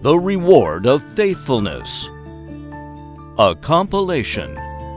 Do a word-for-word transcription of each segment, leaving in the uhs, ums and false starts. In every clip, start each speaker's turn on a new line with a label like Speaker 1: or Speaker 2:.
Speaker 1: The Reward of Faithfulness. A compilation.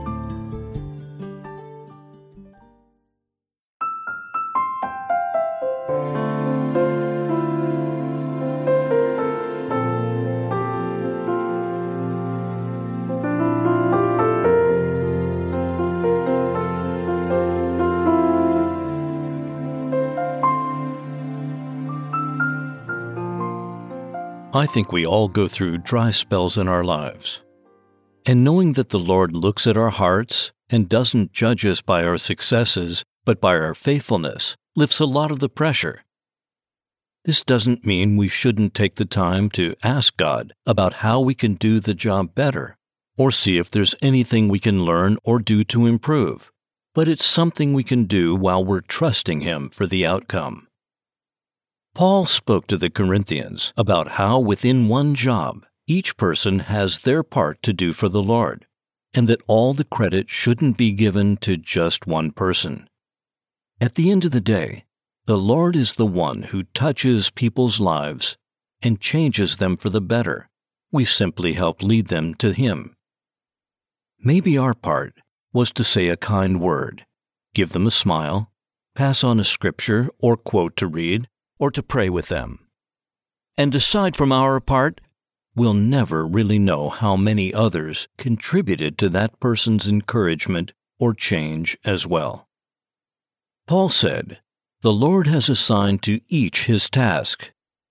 Speaker 1: I think we all go through dry spells in our lives. And knowing that the Lord looks at our hearts and doesn't judge us by our successes, but by our faithfulness, lifts a lot of the pressure. This doesn't mean we shouldn't take the time to ask God about how we can do the job better, or see if there's anything we can learn or do to improve. But it's something we can do while we're trusting Him for the outcome. Paul spoke to the Corinthians about how within one job, each person has their part to do for the Lord, and that all the credit shouldn't be given to just one person. At the end of the day, the Lord is the one who touches people's lives and changes them for the better. We simply help lead them to Him. Maybe our part was to say a kind word, give them a smile, pass on a scripture or quote to read, or to pray with them. And aside from our part, we'll never really know how many others contributed to that person's encouragement or change as well. Paul said, "The Lord has assigned to each his task.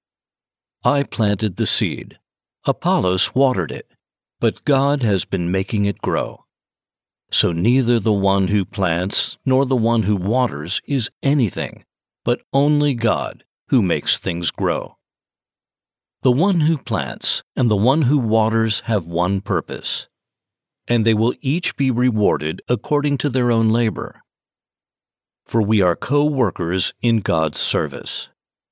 Speaker 1: I planted the seed, Apollos watered it, but God has been making it grow. So neither the one who plants nor the one who waters is anything, but only God who makes things grow." The one who plants and the one who waters have one purpose, and they will each be rewarded according to their own labor. For we are co-workers in God's service.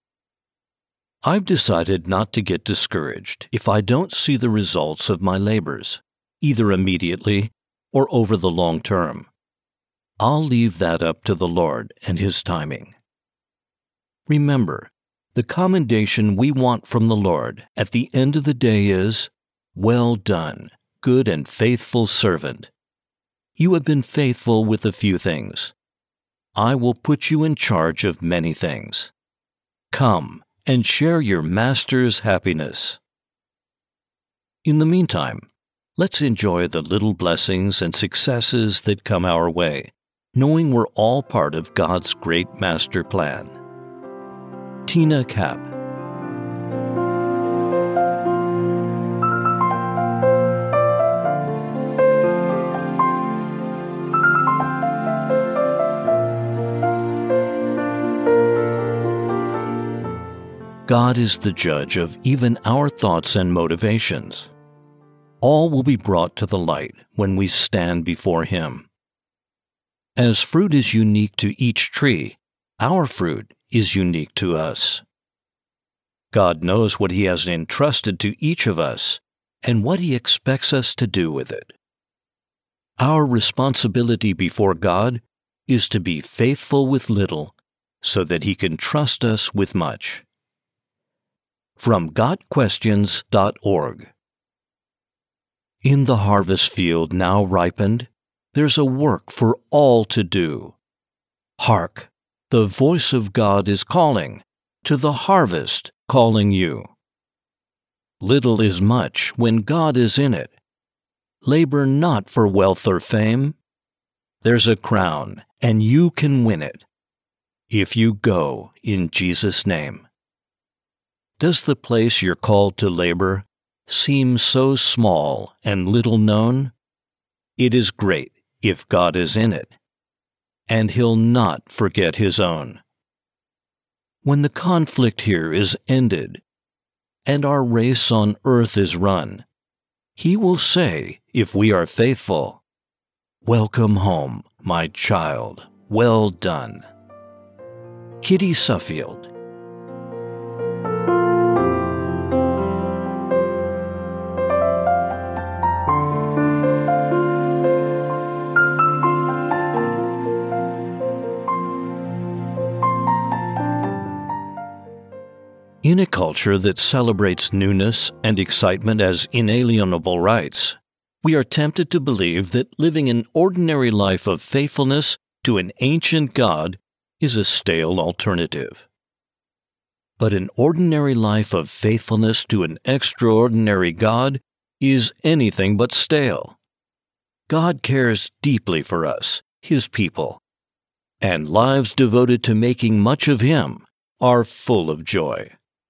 Speaker 1: I've decided not to get discouraged if I don't see the results of my labors, either immediately or over the long term. I'll leave that up to the Lord and His timing. Remember, the commendation we want from the Lord at the end of the day is, "Well done, good and faithful servant. You have been faithful with a few things. I will put you in charge of many things. Come and share your master's happiness." In the meantime, let's enjoy the little blessings and successes that come our way, knowing we're all part of God's great master plan. Tina Kapp. God is the judge of even our thoughts and motivations. All will be brought to the light when we stand before Him. As fruit is unique to each tree, our fruit is unique to us. God knows what He has entrusted to each of us and what He expects us to do with it. Our responsibility before God is to be faithful with little so that He can trust us with much. From got questions dot org. In the harvest field now ripened, there's a work for all to do. Hark! The voice of God is calling, to the harvest calling you. Little is much when God is in it. Labor not for wealth or fame. There's a crown, and you can win it, if you go in Jesus' name. Does the place you're called to labor seem so small and little known? It is great if God is in it, and He'll not forget His own. When the conflict here is ended, and our race on earth is run, He will say, if we are faithful, "Welcome home, my child, well done." Kitty Suffield. In a culture that celebrates newness and excitement as inalienable rights, we are tempted to believe that living an ordinary life of faithfulness to an ancient God is a stale alternative. But an ordinary life of faithfulness to an extraordinary God is anything but stale. God cares deeply for us, His people, and lives devoted to making much of Him are full of joy.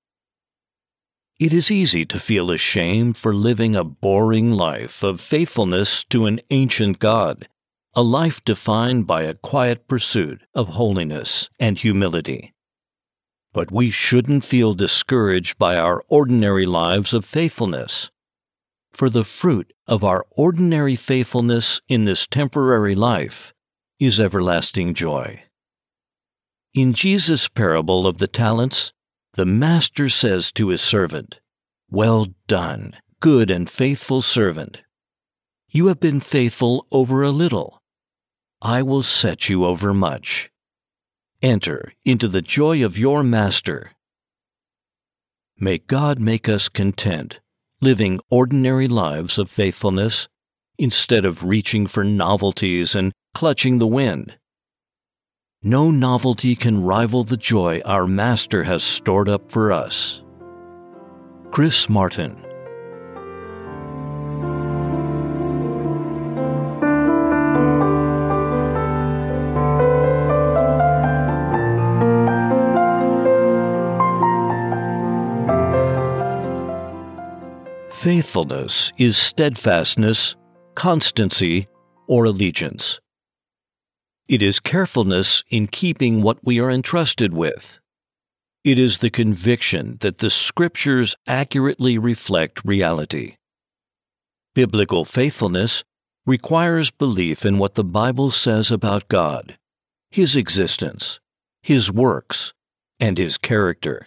Speaker 1: It is easy to feel ashamed for living a boring life of faithfulness to an ancient God, a life defined by a quiet pursuit of holiness and humility. But we shouldn't feel discouraged by our ordinary lives of faithfulness, for the fruit of our ordinary faithfulness in this temporary life is everlasting joy. In Jesus' parable of the talents, the master says to his servant, "Well done, good and faithful servant. You have been faithful over a little. I will set you over much. Enter into the joy of your master." May God make us content, living ordinary lives of faithfulness, instead of reaching for novelties and clutching the wind. No novelty can rival the joy our Master has stored up for us. Chris Martin. Faithfulness is steadfastness, constancy, or allegiance. It is carefulness in keeping what we are entrusted with. It is the conviction that the Scriptures accurately reflect reality. Biblical faithfulness requires belief in what the Bible says about God, His existence, His works, and His character.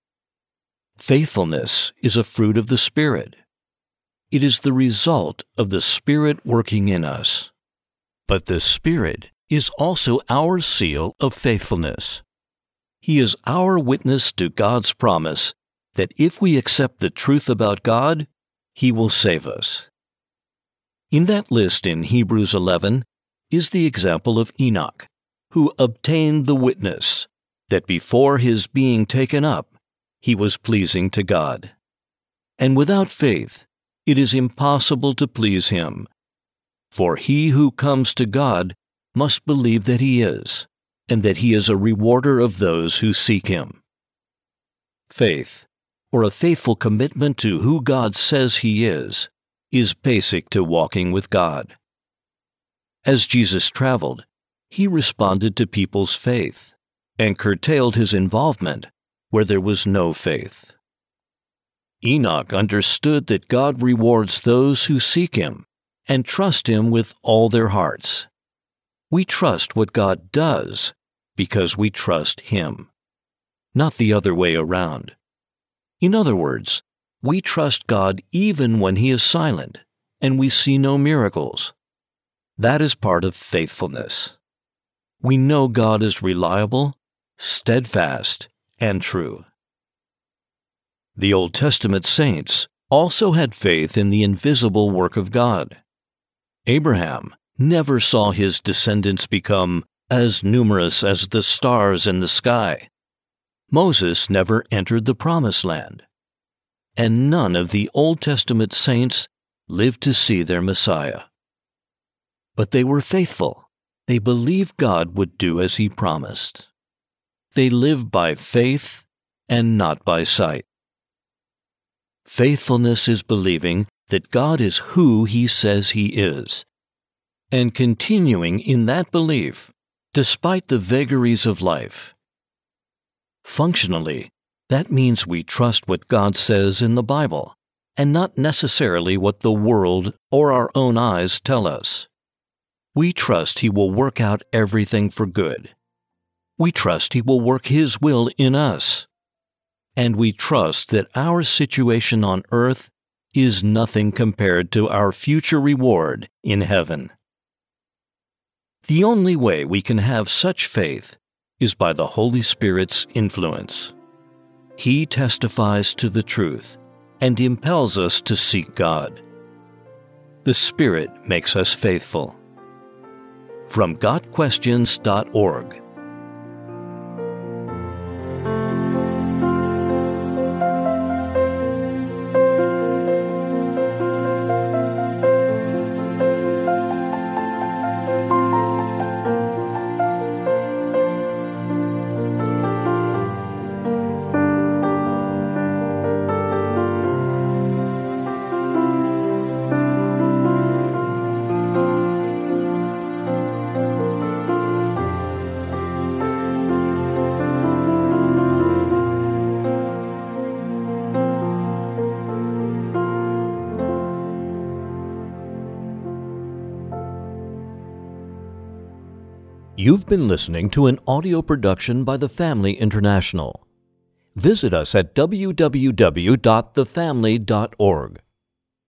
Speaker 1: Faithfulness is a fruit of the Spirit. It is the result of the Spirit working in us. But the Spirit is also our seal of faithfulness. He is our witness to God's promise that if we accept the truth about God, He will save us. In that list in Hebrews eleven is the example of Enoch, who obtained the witness that before his being taken up, he was pleasing to God. And without faith, it is impossible to please Him. For he who comes to God must believe that He is, and that He is a rewarder of those who seek Him. Faith, or a faithful commitment to who God says He is, is basic to walking with God. As Jesus traveled, He responded to people's faith, and curtailed His involvement where there was no faith. Enoch understood that God rewards those who seek Him and trust Him with all their hearts. We trust what God does because we trust Him, not the other way around. In other words, we trust God even when He is silent and we see no miracles. That is part of faithfulness. We know God is reliable, steadfast, and true. The Old Testament saints also had faith in the invisible work of God. Abraham never saw his descendants become as numerous as the stars in the sky. Moses never entered the Promised Land. And none of the Old Testament saints lived to see their Messiah. But they were faithful. They believed God would do as He promised. They lived by faith and not by sight. Faithfulness is believing that God is who He says He is, and continuing in that belief despite the vagaries of life. Functionally, that means we trust what God says in the Bible, and not necessarily what the world or our own eyes tell us. We trust He will work out everything for good. We trust He will work His will in us. And we trust that our situation on earth is nothing compared to our future reward in heaven. The only way we can have such faith is by the Holy Spirit's influence. He testifies to the truth and impels us to seek God. The Spirit makes us faithful. From got questions dot org. You've been listening to an audio production by The Family International. Visit us at w w w dot the family dot org.